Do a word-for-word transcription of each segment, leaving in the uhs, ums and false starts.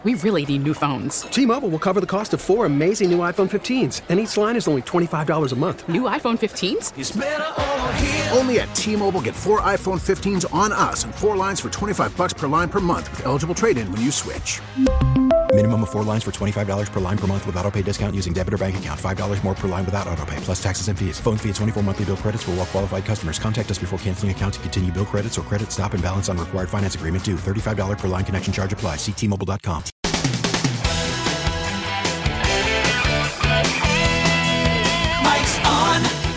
We really need new phones. T-Mobile will cover the cost of four amazing new iPhone fifteens, and each line is only twenty-five dollars a month. New iPhone fifteens? It's better over here. Only at T-Mobile, get four iPhone fifteens on us and four lines for twenty-five dollars per line per month with eligible trade-in when you switch. Minimum of four lines for twenty-five dollars per line per month with autopay discount using debit or bank account. five dollars more per line without autopay, plus taxes and fees. Phone fee at twenty-four monthly bill credits for well-qualified customers. Contact us before canceling account to continue bill credits or credit stop and balance on required finance agreement due. thirty-five dollars per line connection charge applies. See T Mobile dot com. Mike's on.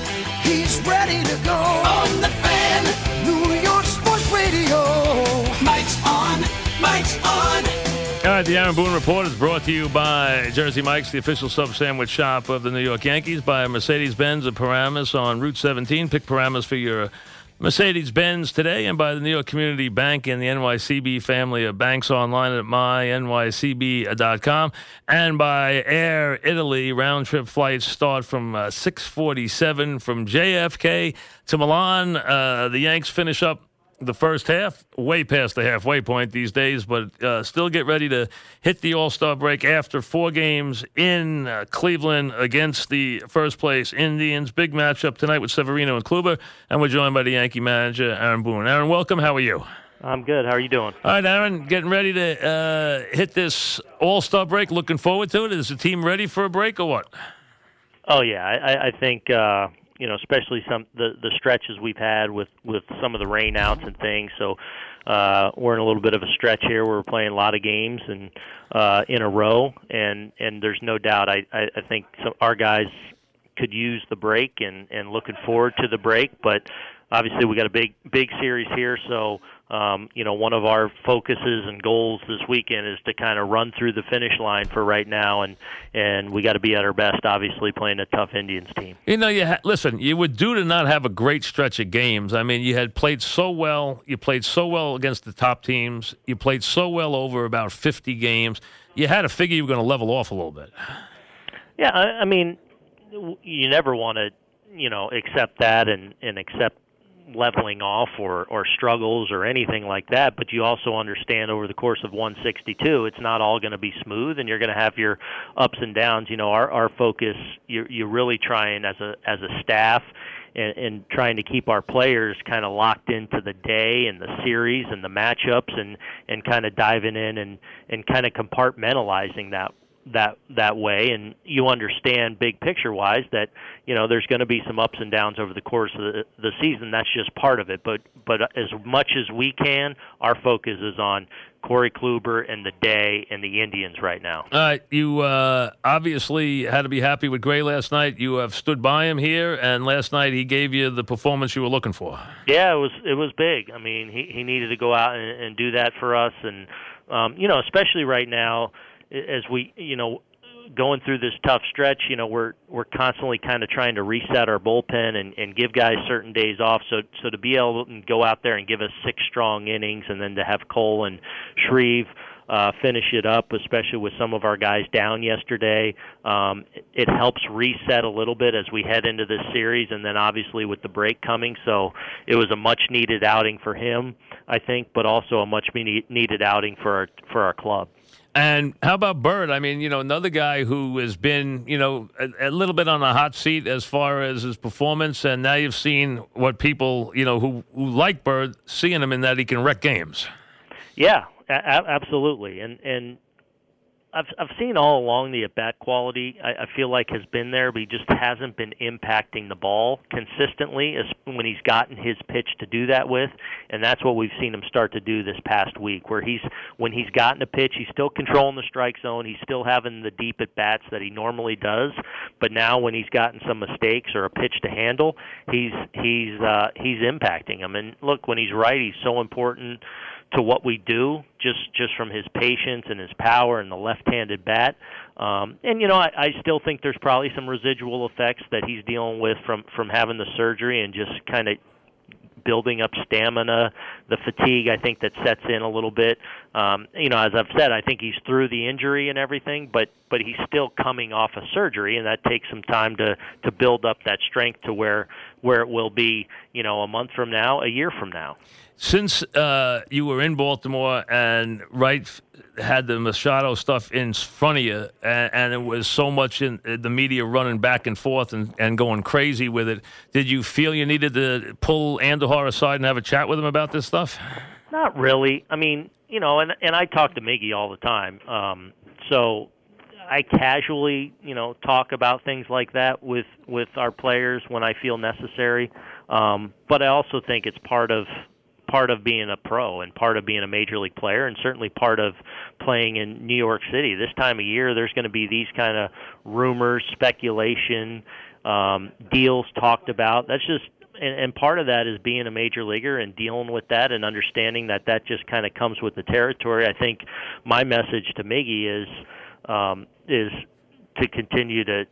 He's ready to go. On the Fan. New York Sports Radio. Mike's on. Mike's on. All right, the Aaron Boone Report is brought to you by Jersey Mike's, the official sub sandwich shop of the New York Yankees, by Mercedes-Benz of Paramus on Route seventeen. Pick Paramus for your Mercedes-Benz today, and by the New York Community Bank and the N Y C B family of banks online at my N Y C B dot com, and by Air Italy. Round-trip flights start from uh, six forty-seven from J F K to Milan. Uh, the Yanks finish up the first half, way past the halfway point these days, but uh, still get ready to hit the All-Star break after four games in uh, Cleveland against the first-place Indians. Big matchup tonight with Severino and Kluber, and we're joined by the Yankee manager, Aaron Boone. Aaron, welcome. How are you? I'm good. How are you doing? All right, Aaron, getting ready to uh, hit this All-Star break. Looking forward to it. Is the team ready for a break or what? Oh, yeah. I, I think... Uh... you know, especially some the, the stretches we've had with, with some of the rainouts and things. So uh, we're in a little bit of a stretch here where we're playing a lot of games and uh, in a row, and, and there's no doubt I, I, I think some, our guys could use the break and, and looking forward to the break. But obviously we got a big big series here, so um, you know, one of our focuses and goals this weekend is to kind of run through the finish line for right now, and, and we got to be at our best, obviously, playing a tough Indians team. You know, you ha- listen, you were due to not have a great stretch of games. I mean, you had played so well. You played so well against the top teams. You played so well over about fifty games. You had to figure you were going to level off a little bit. Yeah, I, I mean, you never want to, you know, accept that and, and accept leveling off or, or struggles or anything like that, but you also understand over the course of one sixty-two, it's not all going to be smooth, and you're going to have your ups and downs. You know, our, our focus, you're, you're really trying as a as a staff and, and trying to keep our players kind of locked into the day and the series and the matchups, and, and kind of diving in and, and kind of compartmentalizing that that that way. And you understand big picture wise that, you know, there's going to be some ups and downs over the course of the, the season. That's just part of it. But but as much as we can, our focus is on Corey Kluber and the day and the Indians right now. All right, you uh, obviously had to be happy with Gray last night. You have stood by him here, and last night he gave you the performance you were looking for. Yeah, it was it was big. I mean, he, he needed to go out and, and do that for us. And, um, you know, especially right now, as we, you know, going through this tough stretch, you know, we're we're constantly kind of trying to reset our bullpen and, and give guys certain days off. So so to be able to go out there and give us six strong innings, and then to have Cole and Shreve uh, finish it up, especially with some of our guys down yesterday, um, it, it helps reset a little bit as we head into this series, and then obviously with the break coming. So it was a much-needed outing for him, I think, but also a much-needed outing for our, for our club. And how about Bird? I mean, you know, another guy who has been, you know, a, a little bit on the hot seat as far as his performance, and now you've seen what people, you know, who, who like Bird, seeing him in that he can wreck games. Yeah, a- absolutely. And and I've I've seen all along the at-bat quality, I, I feel like, has been there, but he just hasn't been impacting the ball consistently as when he's gotten his pitch to do that with, and that's what we've seen him start to do this past week, where he's when he's gotten a pitch, he's still controlling the strike zone, he's still having the deep at-bats that he normally does, but now when he's gotten some mistakes or a pitch to handle, he's he's uh, he's impacting them. And look, when he's right, he's so important to what we do, just just from his patience and his power and the left-handed bat. Um, and, you know, I, I still think there's probably some residual effects that he's dealing with from, from having the surgery and just kind of building up stamina, the fatigue, I think, that sets in a little bit. Um, you know, as I've said, I think he's through the injury and everything, but but he's still coming off a surgery, and that takes some time to, to build up that strength to where where it will be, you know, a month from now, a year from now. Since uh, you were in Baltimore and Wright had the Machado stuff in front of you, and, and it was so much in the media running back and forth and, and going crazy with it, did you feel you needed to pull Andujar aside and have a chat with him about this stuff? Not really. I mean, you know, and and I talk to Miggy all the time, um, so I casually, you know, talk about things like that with with our players when I feel necessary. Um, but I also think it's part of part of being a pro and part of being a major league player, and certainly part of playing in New York City. This time of year, there's going to be these kind of rumors, speculation, um, deals talked about. That's just And, and part of that is being a major leaguer and dealing with that and understanding that that just kind of comes with the territory. I think my message to Miggy is um, is to continue to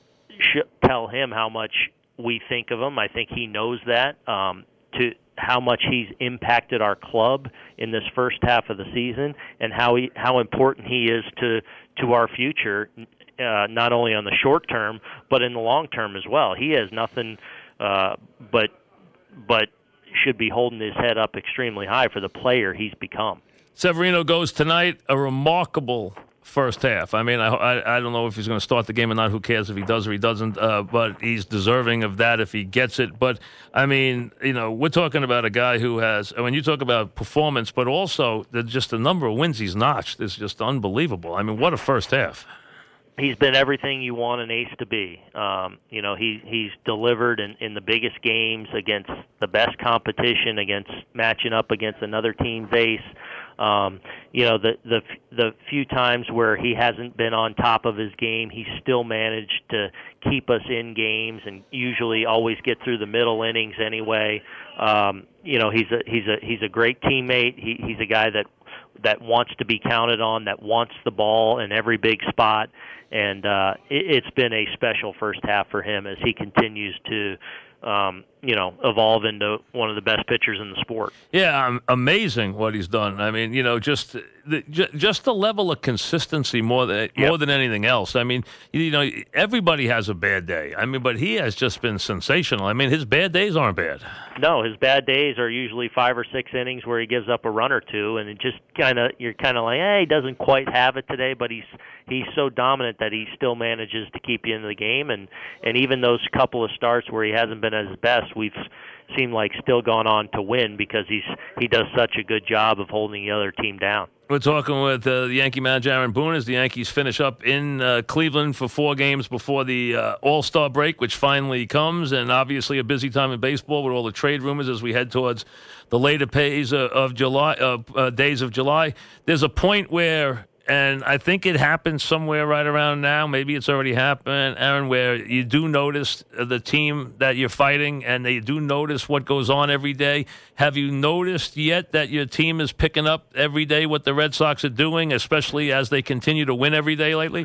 sh- tell him how much we think of him. I think he knows that. Um, to how much he's impacted our club in this first half of the season, and how he how important he is to to our future, uh, not only on the short term but in the long term as well. He has nothing. Uh, but but should be holding his head up extremely high for the player he's become. Severino goes tonight, a remarkable first half. I mean, I, I, I don't know if he's going to start the game or not. Who cares if he does or he doesn't? Uh, but he's deserving of that if he gets it. But, I mean, you know, we're talking about a guy who has, when you talk about performance, but also the, just the number of wins he's notched is just unbelievable. I mean, what a first half. He's been everything you want an ace to be. Um, you know, he he's delivered in, in the biggest games against the best competition, against matching up against another team's ace. Um, you know, the the the few times where he hasn't been on top of his game, he's still managed to keep us in games and usually always get through the middle innings anyway. Um, you know, he's a he's a he's a great teammate. He he's a guy that that wants to be counted on, that wants the ball in every big spot. And uh, it, it's been a special first half for him as he continues to, um, you know, evolve into one of the best pitchers in the sport. Yeah, um, amazing what he's done. I mean, you know, just the, just the level of consistency more than more Yep. than anything else. I mean, you know, everybody has a bad day. I mean, but he has just been sensational. I mean, his bad days aren't bad. No, his bad days are usually five or six innings where he gives up a run or two, and it just kind of you're kind of like, hey, he doesn't quite have it today, but he's he's so dominant that he still manages to keep you in the game, and and even those couple of starts where he hasn't been at his best, we've seemed like still gone on to win because he's he does such a good job of holding the other team down. We're talking with uh, the Yankee manager, Aaron Boone, as the Yankees finish up in uh, Cleveland for four games before the uh, All-Star break, which finally comes, and obviously a busy time in baseball with all the trade rumors as we head towards the later days uh, of July, uh, uh, days of July. There's a point where, and I think it happens somewhere right around now, maybe it's already happened, Aaron, where you do notice the team that you're fighting and they do notice what goes on every day. Have you noticed yet that your team is picking up every day what the Red Sox are doing, especially as they continue to win every day lately?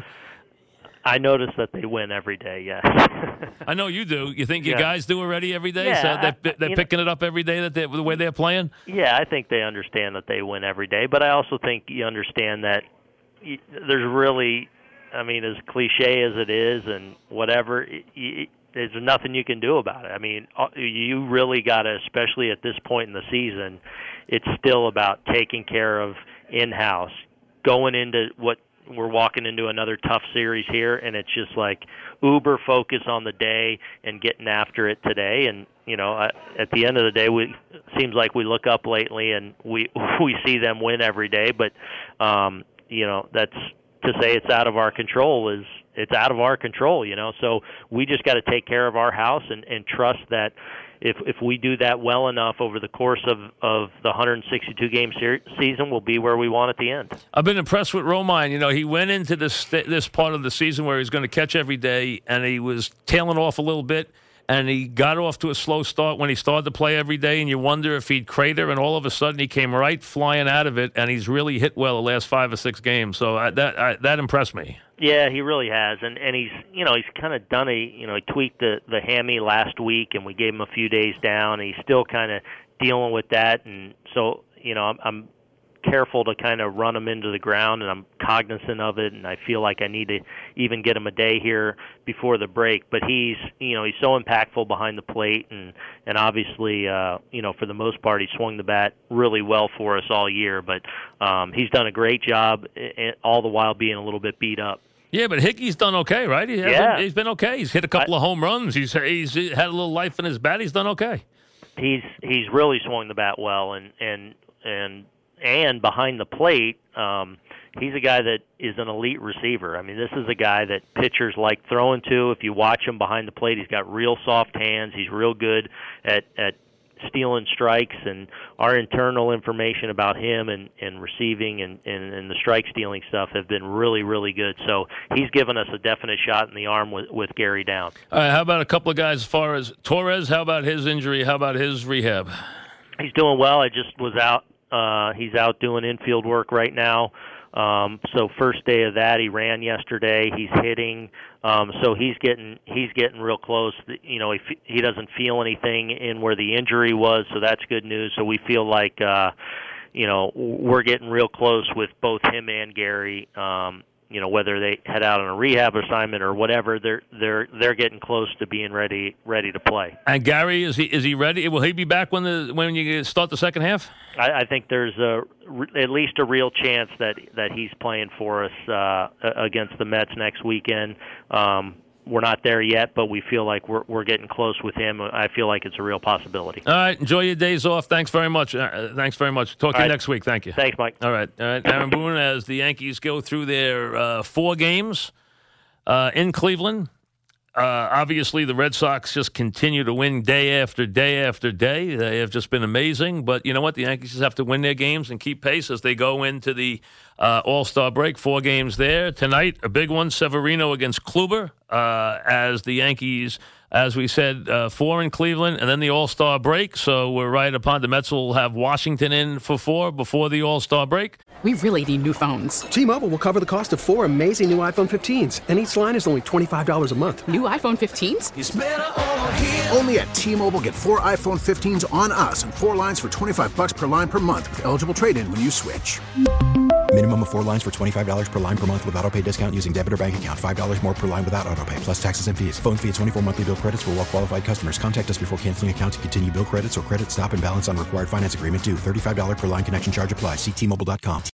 I notice that they win every day, yes. I know you do. You think your Yeah. guys do already every day? Yeah, so I- they're, they're you picking it up every day that they, the way they're playing? Yeah, I think they understand that they win every day, but I also think you understand that y- there's really, I mean, as cliche as it is and whatever, y- y- there's nothing you can do about it. I mean, uh, you really got to, especially at this point in the season, it's still about taking care of in-house, going into what we're walking into another tough series here, and it's just like uber focus on the day and getting after it today. And you know, at the end of the day, we seems like we look up lately and we we see them win every day. But um, you know, that's to say it's out of our control is it's out of our control. You know, so we just got to take care of our house and, and trust that. If if we do that well enough over the course of, of the one hundred sixty-two game ser- season, we'll be where we want at the end. I've been impressed with Romine. You know, he went into this this part of the season where he's going to catch every day, and he was tailing off a little bit, and he got off to a slow start when he started to play every day, and you wonder if he'd crater, and all of a sudden he came right flying out of it, and he's really hit well the last five or six games. So I, that I, that impressed me. Yeah, he really has, and and he's you know he's kind of done a you know he tweaked the the hammy last week, and we gave him a few days down. And he's still kind of dealing with that, and so you know I'm, I'm careful to kind of run him into the ground, and I'm cognizant of it, and I feel like I need to even get him a day here before the break. But he's, you know, he's so impactful behind the plate, and and obviously, uh, you know, for the most part, he swung the bat really well for us all year. But um, he's done a great job, all the while being a little bit beat up. Yeah, but Hickey's done okay, right? He yeah. He's been okay. He's hit a couple I, of home runs. He's he's had a little life in his bat. He's done okay. He's he's really swung the bat well, and and and and behind the plate, um, he's a guy that is an elite receiver. I mean, this is a guy that pitchers like throwing to. If you watch him behind the plate, he's got real soft hands. He's real good at at stealing strikes, and our internal information about him and, and receiving and, and, and the strike stealing stuff have been really, really good. So he's given us a definite shot in the arm with, with Gary down. All right, how about a couple of guys as far as Torres? How about his injury? How about his rehab? He's doing well. I just was out. Uh, he's out doing infield work right now. Um, so first day of that, he ran yesterday. He's hitting, um, so he's getting he's getting real close. You know, he he doesn't feel anything in where the injury was, so that's good news. So we feel like, uh, you know, we're getting real close with both him and Gary. Um, you know, whether they head out on a rehab assignment or whatever, they're they're they're getting close to being ready ready to play. And Gary, is he is he ready? Will he be back when the when you start the second half? I, I think there's a at least a real chance that that he's playing for us uh, against the Mets next weekend. Um, we're not there yet, but we feel like we're we're getting close with him. I feel like it's a real possibility. All right, enjoy your days off. Thanks very much. Uh, thanks very much. Talk to All you right. next week. Thank you. Thanks, Mike. All right, all right. Aaron Boone, as the Yankees go through their uh, four games uh, in Cleveland. Uh, obviously, the Red Sox just continue to win day after day after day. They have just been amazing. But you know what? The Yankees just have to win their games and keep pace as they go into the uh, All-Star break. Four games there. Tonight, a big one, Severino against Kluber, uh, as the Yankees, as we said, uh, four in Cleveland, and then the All-Star break. So we're right upon the Mets will have Washington in for four before the All-Star break. We really need new phones. T-Mobile will cover the cost of four amazing new iPhone fifteens, and each line is only twenty-five dollars a month. New iPhone fifteens? It's better over here. Only at T-Mobile, get four iPhone fifteens on us and four lines for twenty-five bucks per line per month with eligible trade-in when you switch. Minimum of four lines for twenty-five dollars per line per month with autopay discount using debit or bank account. five dollars more per line without autopay, plus taxes and fees. Phone fee at twenty-four monthly bill credits for well-qualified customers. Contact us before canceling account to continue bill credits or credit stop and balance on required finance agreement due. thirty-five dollars per line connection charge applies. See T Mobile dot com.